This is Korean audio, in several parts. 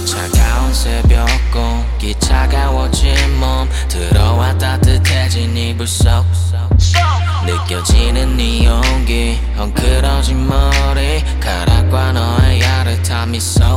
차가운 새벽 공기 차가워진 몸 들어와 따뜻해진 이불 속 느껴지는 네 온기 헝클어진 머리카락과 너의 야릇한 미소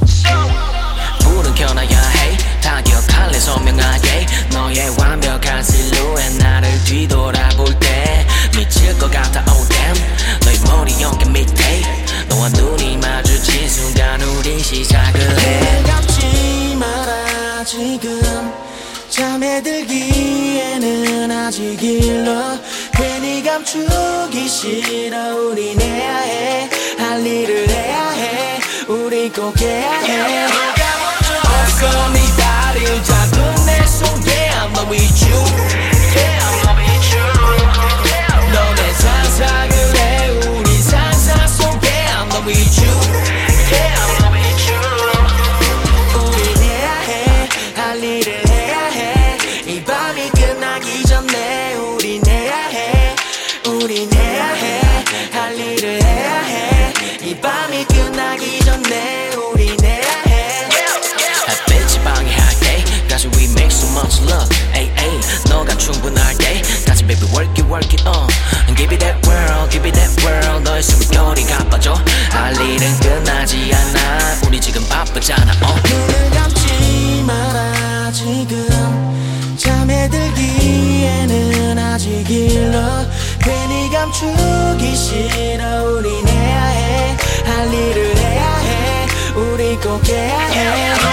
불은 켜놔야 해 다 기억할래 선명하게 너의 완벽한 실루엣 나를 뒤돌아볼 때 미칠 것 같아 oh damn 너의 머리 연기 밑에 너와 눈이 마주친 순간 우린 시작을 해 감지 마라 지금 잠에 들기에는 아직 일러 괜히 감추기 싫어 우린 해야 해 할 일을 해야 해 우리 꼭 해야 해 어서 네 다리를 잡은 내 손 Yeah I'm not with you Yeah I'm not with you 너 내 상상을 해 우린 상상 속에 I'm not with you Yeah I'm not with you 우린 해야 해 할 일을 해야 해 이 밤이 끝나기 전에 우린 해야 해 우린 해야 해 할 일을 해야 해 이 밤이 끝나기 전에 우린 해야 해 햇빛이 방해할게 다시 we make so much love ay ay 너가 충분할게 다시 baby work it give it that world 너의 숨결이 가빠져 할 일은 끝나지 않아 우리 지금 바쁘잖아 눈을 감지 마라 지금 잠에 들기에는 아직 일러 괜히 감추기 싫어 우린 해야 해 할 일을 해야 해 우리 꼭 해야 해